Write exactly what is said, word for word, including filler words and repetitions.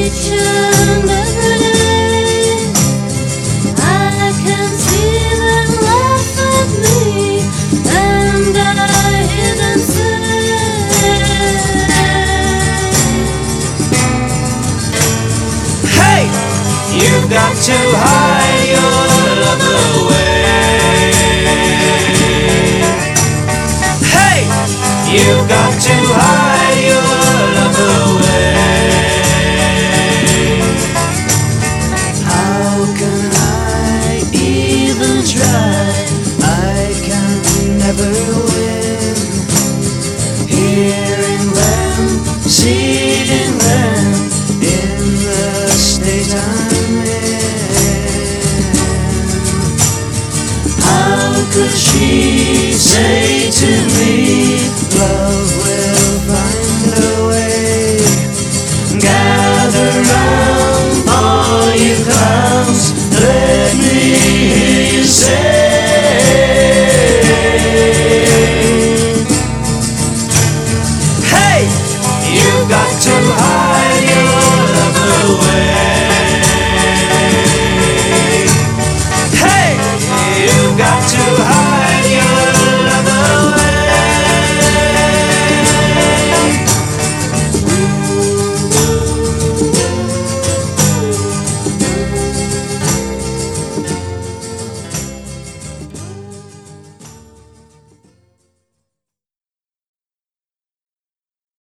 each and every day. I can see them laugh at me, and I hear them say, hey, you've got to hide your love away. Hey, you've got to hide your love away. How can I even try? I can never win. Hearing them, seeing